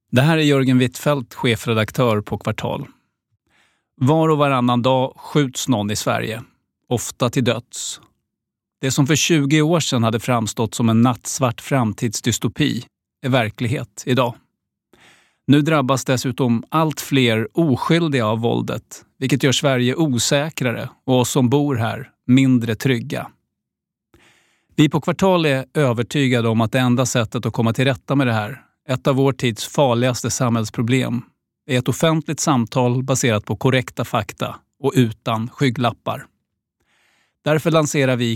Det här är Jörgen Wittfeldt, chefredaktör på Kvartal. Var och varannan dag skjuts någon i Sverige, ofta till döds. Det som för 20 år sedan hade framstått som en nattsvart framtidsdystopi är verklighet idag. Nu drabbas dessutom allt fler oskyldiga av våldet, vilket gör Sverige osäkrare och oss som bor här mindre trygga. Vi på Kvartal är övertygade om att det enda sättet att komma till rätta med det här, ett av vår tids farligaste samhällsproblem, är ett offentligt samtal baserat på korrekta fakta och utan skygglappar. Därför lanserar vi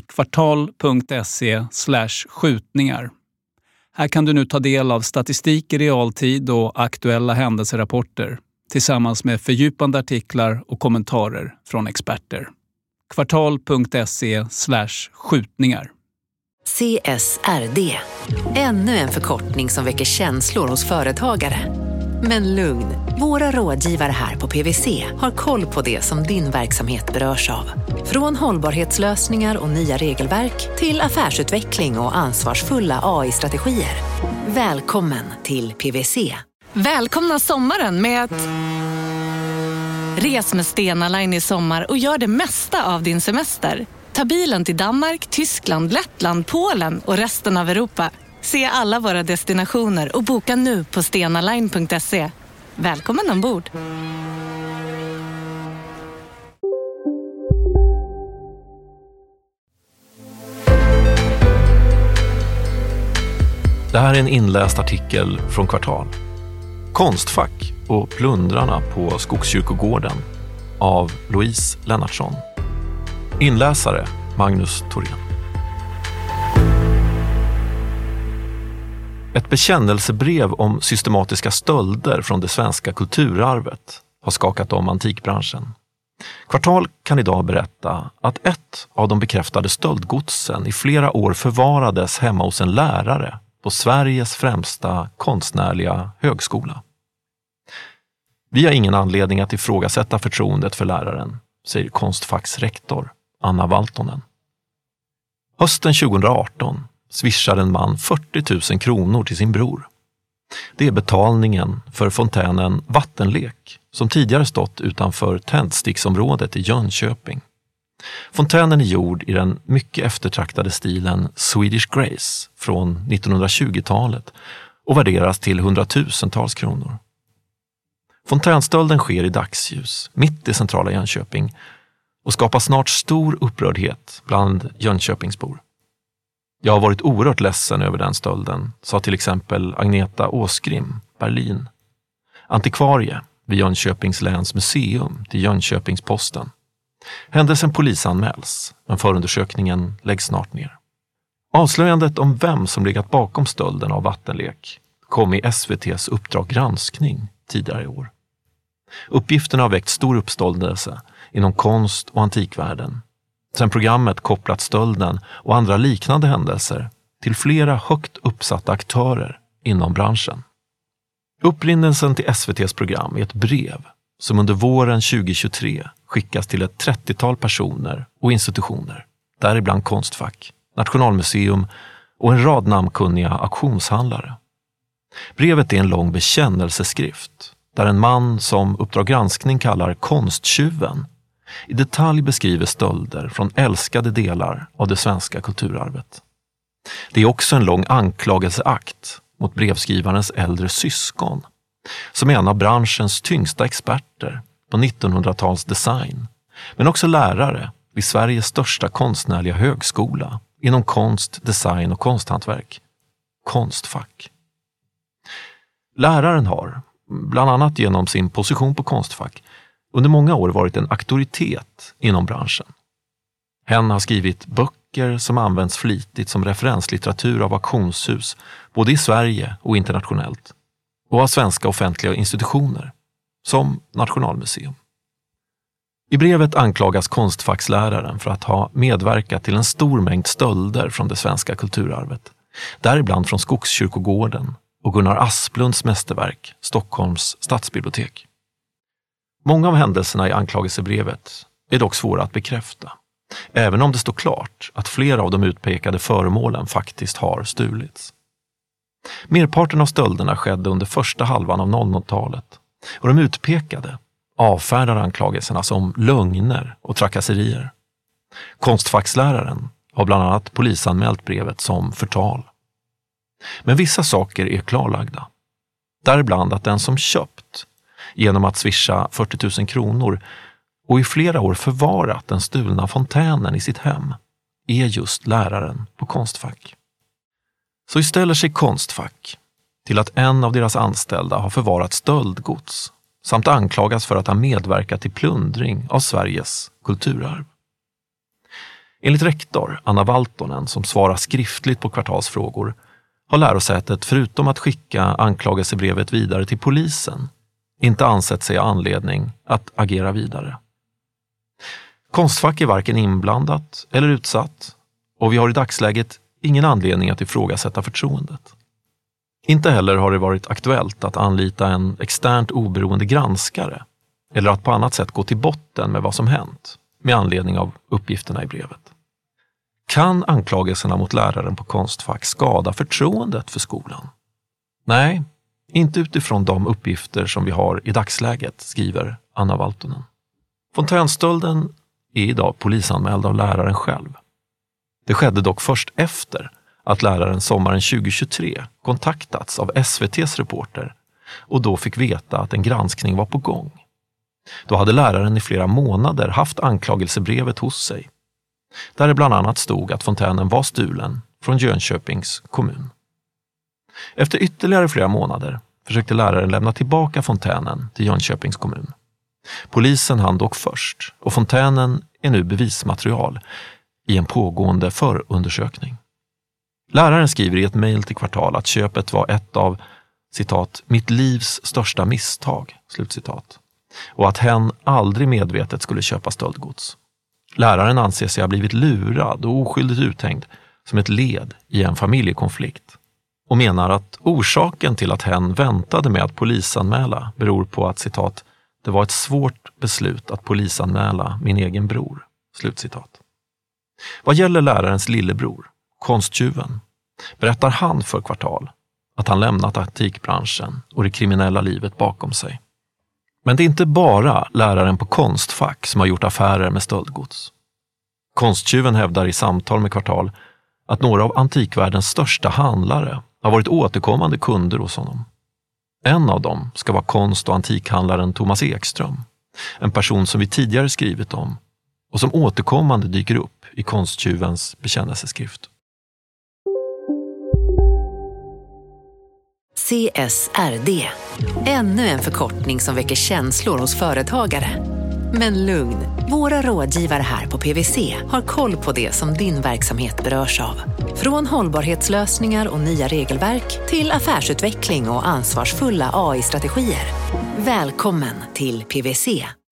kvartal.se/skjutningar. Här kan du nu ta del av statistik i realtid och aktuella händelserapporter tillsammans med fördjupande artiklar och kommentarer från experter. Kvartal.se/skjutningar. CSRD. Ännu en förkortning som väcker känslor hos företagare. Men lugn, våra rådgivare här på PwC har koll på det som din verksamhet berörs av. Från hållbarhetslösningar och nya regelverk till affärsutveckling och ansvarsfulla AI-strategier. Välkommen till PwC. Välkomna sommaren med att... Res med Stena Line i sommar och gör det mesta av din semester. Ta bilen till Danmark, Tyskland, Lettland, Polen och resten av Europa. Se alla våra destinationer och boka nu på stenaline.se. Välkommen ombord! Det här är en inläst artikel från Kvartal. Konstfack och plundrarna på Skogskyrkogården av Louise Lennartsson. Inläsare Magnus Thorén. Ett bekännelsebrev om systematiska stölder från det svenska kulturarvet har skakat om antikbranschen. Kvartal kan idag berätta att ett av de bekräftade stöldgodsen i flera år förvarades hemma hos en lärare på Sveriges främsta konstnärliga högskola. Vi har ingen anledning att ifrågasätta förtroendet för läraren, säger Konstfacks rektor Anna Valtonen. Hösten 2018 swishar en man 40 000 kronor till sin bror. Det är betalningen för fontänen Vattenlek som tidigare stått utanför tändsticksområdet i Jönköping. Fontänen är gjord i den mycket eftertraktade stilen Swedish Grace från 1920-talet och värderas till hundratusentals kronor. Fontänstölden sker i dagsljus, mitt i centrala Jönköping och skapar snart stor upprördhet bland Jönköpingsbor. Jag har varit oerhört ledsen över den stölden, sa till exempel Agneta Åskrim, Berlin, antikvarie vid Jönköpings läns museum till Jönköpings-Posten. Händelsen polisanmäls, men förundersökningen läggs snart ner. Avslöjandet om vem som legat bakom stölden av Vattenlek kom i SVT:s Uppdrag granskning tidigare i år. Uppgifterna har väckt stor uppståndelse inom konst- och antikvärlden. Sen programmet kopplat stölden och andra liknande händelser till flera högt uppsatta aktörer inom branschen. Upprinnelsen till SVT:s program är ett brev som under våren 2023 skickas till ett 30-tal personer och institutioner, däribland Konstfack, Nationalmuseum och en rad namnkunniga auktionshandlare. Brevet är en lång bekännelseskrift där en man som Uppdrag granskning kallar konsttjuven i detalj beskriver stölder från älskade delar av det svenska kulturarvet. Det är också en lång anklagelseakt mot brevskrivarens äldre syskon, som är en av branschens tyngsta experter på 1900-tals design, men också lärare vid Sveriges största konstnärliga högskola inom konst, design och konsthantverk, Konstfack. Läraren har, bland annat genom sin position på Konstfack, under många år varit en auktoritet inom branschen. Hen har skrivit böcker som används flitigt som referenslitteratur av auktionshus, både i Sverige och internationellt, och av svenska offentliga institutioner, som Nationalmuseum. I brevet anklagas Konstfacksläraren för att ha medverkat till en stor mängd stölder från det svenska kulturarvet, däribland från Skogskyrkogården och Gunnar Asplunds mästerverk, Stockholms stadsbibliotek. Många av händelserna i anklagelsebrevet är dock svåra att bekräfta, även om det står klart att flera av de utpekade föremålen faktiskt har stulits. Merparten av stölderna skedde under första halvan av 00-talet och de utpekade avfärdar anklagelserna som lögner och trakasserier. Konstfacksläraren har bland annat polisanmält brevet som förtal. Men vissa saker är klarlagda. Däribland att den som köpt genom att swisha 40 000 kronor och i flera år förvarat den stulna fontänen i sitt hem är just läraren på Konstfack. Så istället sig Konstfack till att en av deras anställda har förvarat stöldgods samt anklagas för att ha medverkat till plundring av Sveriges kulturarv. Enligt rektor Anna Valtonen, som svarar skriftligt på Kvartalsfrågor, har lärosätet förutom att skicka anklagelsebrevet vidare till polisen inte ansett sig ha anledning att agera vidare. Konstfack är varken inblandat eller utsatt och vi har i dagsläget ingen anledning att ifrågasätta förtroendet. Inte heller har det varit aktuellt att anlita en externt oberoende granskare eller att på annat sätt gå till botten med vad som hänt med anledning av uppgifterna i brevet. Kan anklagelserna mot läraren på Konstfack skada förtroendet för skolan? Nej, inte utifrån de uppgifter som vi har i dagsläget, skriver Anna Valtonen. Fontänstölden är idag polisanmäld av läraren själv. Det skedde dock först efter att läraren sommaren 2023 kontaktats av SVT:s reporter och då fick veta att en granskning var på gång. Då hade läraren i flera månader haft anklagelsebrevet hos sig, där det bland annat stod att fontänen var stulen från Jönköpings kommun. Efter ytterligare flera månader försökte läraren lämna tillbaka fontänen till Jönköpings kommun. Polisen hann dock först och fontänen är nu bevismaterial i en pågående förundersökning. Läraren skriver i ett mejl till Kvartal att köpet var ett av, citat, mitt livs största misstag, slutcitat, och att hen aldrig medvetet skulle köpa stöldgods. Läraren anser sig ha blivit lurad och oskyldigt uthängd som ett led i en familjekonflikt och menar att orsaken till att hen väntade med att polisanmäla beror på att, citat, det var ett svårt beslut att polisanmäla min egen bror, slutcitat. Vad gäller lärarens lillebror, Konsttjuven, berättar han för Kvartal att han lämnat antikbranschen och det kriminella livet bakom sig. Men det är inte bara läraren på Konstfack som har gjort affärer med stöldgods. Konsttjuven hävdar i samtal med Kvartal att några av antikvärldens största handlare har varit återkommande kunder hos honom. En av dem ska vara konst- och antikhandlaren Thomas Ekström, en person som vi tidigare skrivit om och som återkommande dyker upp i Konsttjuvens bekännelseskrift. CSRD. Ännu en förkortning som väcker känslor hos företagare. Men lugn, våra rådgivare här på PwC har koll på det som din verksamhet berörs av. Från hållbarhetslösningar och nya regelverk till affärsutveckling och ansvarsfulla AI-strategier. Välkommen till PwC.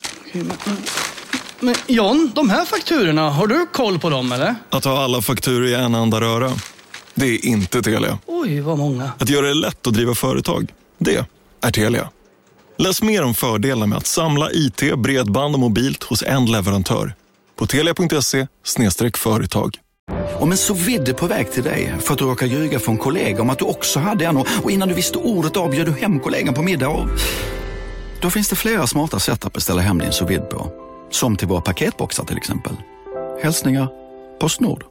Men John, de här fakturorna, har du koll på dem eller? Att ha alla fakturor i en enda röra, det är inte Telia. Oj, vad många. Att göra det lätt att driva företag, det är Telia. Läs mer om fördelarna med att samla IT, bredband och mobilt hos en leverantör på telia.se/företag. Om en sous-vide på väg till dig för att du råkar ljuga för en kollega om att du också hade en och innan du visste ordet av bjöd du hem kollegan på middag och... Då finns det flera smarta sätt att beställa hem din sous-vide på. Som till våra paketboxar till exempel. Hälsningar PostNord.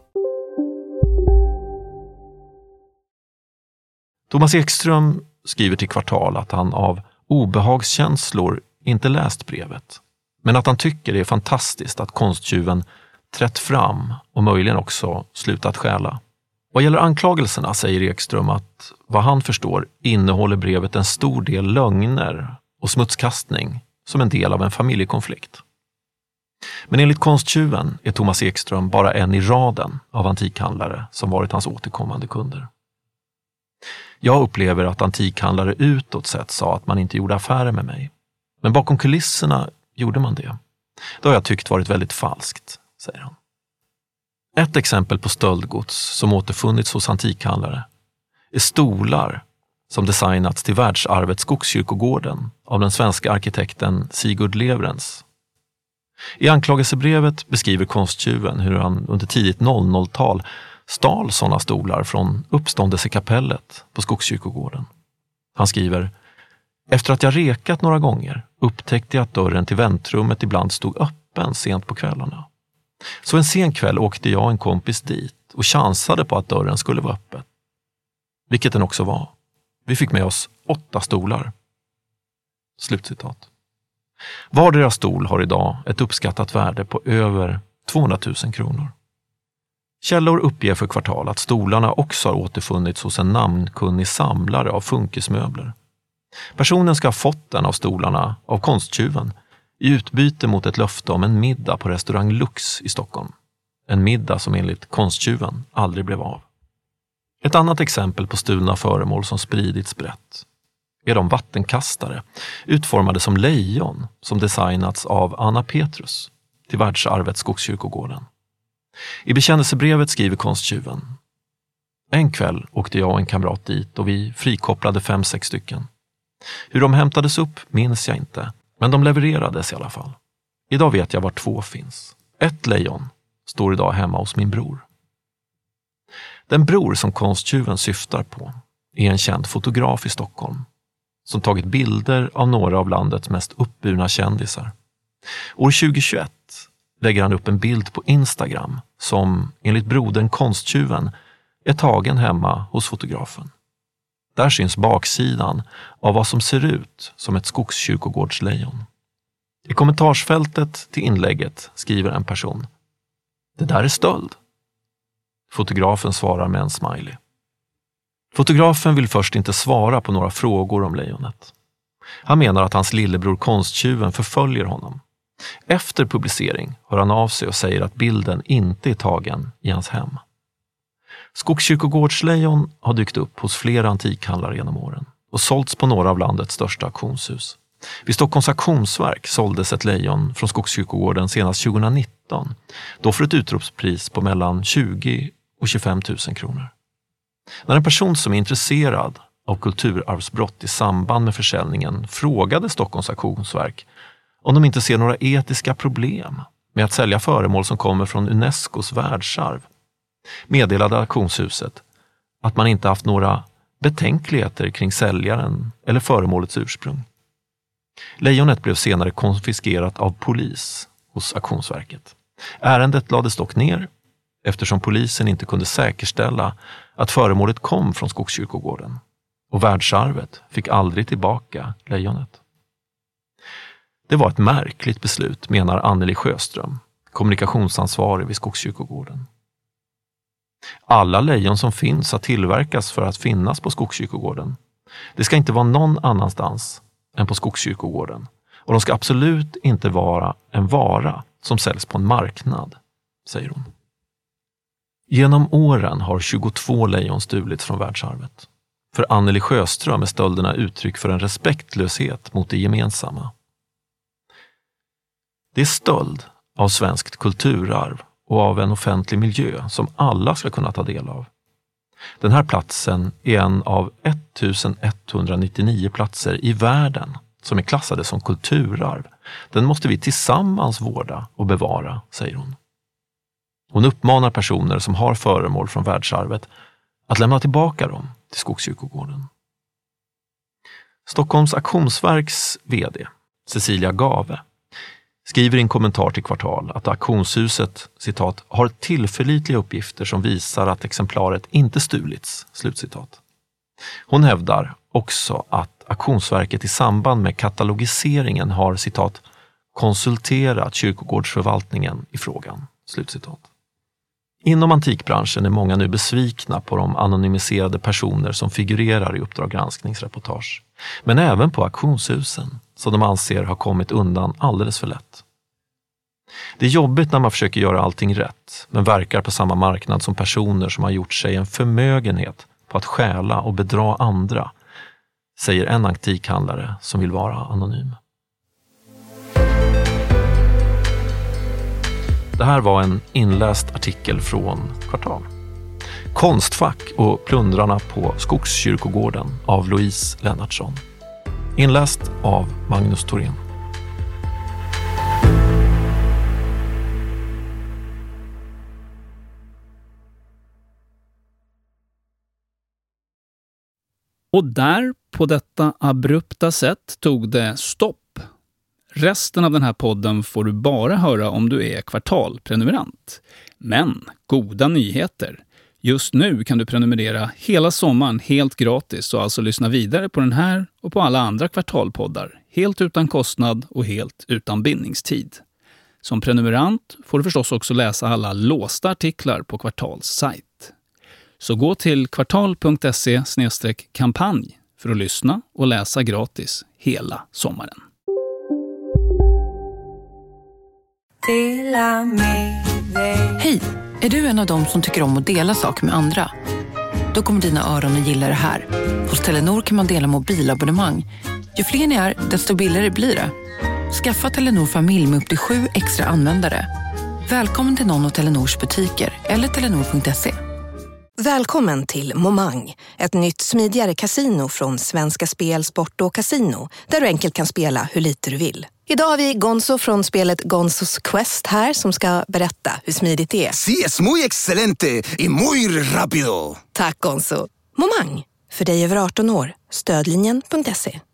Thomas Ekström skriver till Kvartal att han av obehagskänslor inte läst brevet, men att han tycker det är fantastiskt att Konsttjuven trätt fram och möjligen också slutat stjäla. Vad gäller anklagelserna säger Ekström att vad han förstår innehåller brevet en stor del lögner och smutskastning som en del av en familjekonflikt. Men enligt Konsttjuven är Thomas Ekström bara en i raden av antikhandlare som varit hans återkommande kunder. Jag upplever att antikhandlare utåt sett sa att man inte gjorde affärer med mig. Men bakom kulisserna gjorde man det. Det har jag tyckt varit väldigt falskt, säger han. Ett exempel på stöldgods som återfunnits hos antikhandlare är stolar som designats till världsarvet Skogskyrkogården av den svenska arkitekten Sigurd Leverens. I anklagelsebrevet beskriver Konsttjuven hur han under tidigt 00-tal stal sådana stolar från uppståndelsekapellet på Skogskyrkogården. Han skriver: efter att jag rekat några gånger upptäckte jag att dörren till väntrummet ibland stod öppen sent på kvällarna. Så en sen kväll åkte jag och en kompis dit och chansade på att dörren skulle vara öppen. Vilket den också var. Vi fick med oss 8 stolar. Slutcitat. Vardera stol har idag ett uppskattat värde på över 200 000 kronor. Källor uppger för Kvartal att stolarna också har återfunnits hos en namnkunnig samlare av funkismöbler. Personen ska ha fått den av stolarna av konsttjuven i utbyte mot ett löfte om en middag på restaurang Lux i Stockholm. En middag som enligt konsttjuven aldrig blev av. Ett annat exempel på stulna föremål som spridits brett är de vattenkastare utformade som lejon som designats av Anna Petrus till världsarvet Skogskyrkogården. I bekännelsebrevet skriver konsttjuven: en kväll åkte jag och en kamrat dit och vi frikopplade 5-6 stycken. Hur de hämtades upp minns jag inte, men de levererades i alla fall. Idag vet jag var 2 finns. Ett lejon står idag hemma hos min bror. Den bror som konsttjuven syftar på är en känd fotograf i Stockholm som tagit bilder av några av landets mest uppburna kändisar. År 2021 lägger han upp en bild på Instagram som enligt brodern konsttjuven är tagen hemma hos fotografen. Där syns baksidan av vad som ser ut som ett skogskyrkogårdslejon. I kommentarsfältet till inlägget skriver en person: det där är stöld. Fotografen svarar med en smiley. Fotografen vill först inte svara på några frågor om lejonet. Han menar att hans lillebror konsttjuven förföljer honom. Efter publicering hör han av sig och säger att bilden inte är tagen i hans hem. Skogskyrkogårdslejon har dykt upp hos flera antikhandlare genom åren och sålts på några av landets största auktionshus. Vid Stockholms auktionsverk såldes ett lejon från Skogskyrkogården senast 2019, då för ett utropspris på mellan 20 och 25 000 kronor. När en person som är intresserad av kulturarvsbrott i samband med försäljningen frågade Stockholms auktionsverk om de inte ser några etiska problem med att sälja föremål som kommer från Unescos världsarv, meddelade auktionshuset att man inte haft några betänkligheter kring säljaren eller föremålets ursprung. Lejonet blev senare konfiskerat av polis hos auktionsverket. Ärendet lades dock ner eftersom polisen inte kunde säkerställa att föremålet kom från Skogskyrkogården, och världsarvet fick aldrig tillbaka lejonet. Det var ett märkligt beslut, menar Anneli Sjöström, kommunikationsansvarig vid Skogskyrkogården. Alla lejon som finns har tillverkats för att finnas på Skogskyrkogården. Det ska inte vara någon annanstans än på Skogskyrkogården, och de ska absolut inte vara en vara som säljs på en marknad, säger hon. Genom åren har 22 lejon stulits från världsarvet. För Anneli Sjöström är stölderna uttryck för en respektlöshet mot det gemensamma. Det är stöld av svenskt kulturarv och av en offentlig miljö som alla ska kunna ta del av. Den här platsen är en av 1199 platser i världen som är klassade som kulturarv. Den måste vi tillsammans vårda och bevara, säger hon. Hon uppmanar personer som har föremål från världsarvet att lämna tillbaka dem till Skogskyrkogården. Stockholms auktionsverks vd, Cecilia Gave, skriver i en kommentar till Kvartal att auktionshuset, citat, har tillförlitliga uppgifter som visar att exemplaret inte stulits, slutcitat. Hon hävdar också att auktionsverket i samband med katalogiseringen har, citat, konsulterat kyrkogårdsförvaltningen i frågan, slutcitat. Inom antikbranschen är många nu besvikna på de anonymiserade personer som figurerar i Uppdrag granskningsreportage, men även på auktionshusen som de anser har kommit undan alldeles för lätt. Det är jobbigt när man försöker göra allting rätt, men verkar på samma marknad som personer som har gjort sig en förmögenhet på att stjäla och bedra andra, säger en antikhandlare som vill vara anonym. Det här var en inläst artikel från Kvartal. Konstfack och plundrarna på Skogskyrkogården av Louise Lennartsson. Inläst av Magnus Thorén. Och där, på detta abrupta sätt, tog det stopp. Resten av den här podden får du bara höra om du är kvartalprenumerant. Men goda nyheter! Just nu kan du prenumerera hela sommaren helt gratis och alltså lyssna vidare på den här och på alla andra kvartalpoddar. Helt utan kostnad och helt utan bindningstid. Som prenumerant får du förstås också läsa alla låsta artiklar på Kvartals sajt. Så gå till kvartal.se/kampanj för att lyssna och läsa gratis hela sommaren. Hej! Är du en av dem som tycker om att dela saker med andra? Då kommer dina öron att gilla det här. Hos Telenor kan man dela mobilabonnemang. Ju fler ni är, desto billigare blir det. Skaffa Telenor familj med upp till 7 extra användare. Välkommen till någon av Telenors butiker eller telenor.se. Välkommen till Momang, ett nytt smidigare kasino från Svenska Spel, Sport och Casino, där du enkelt kan spela hur lite du vill. Idag har vi Gonzo från spelet Gonzos Quest här som ska berätta hur smidigt det är. Sí, es muy excelente y muy rápido. Tack Gonzo. Momang, för dig över 18 år. Stödlinjen.se.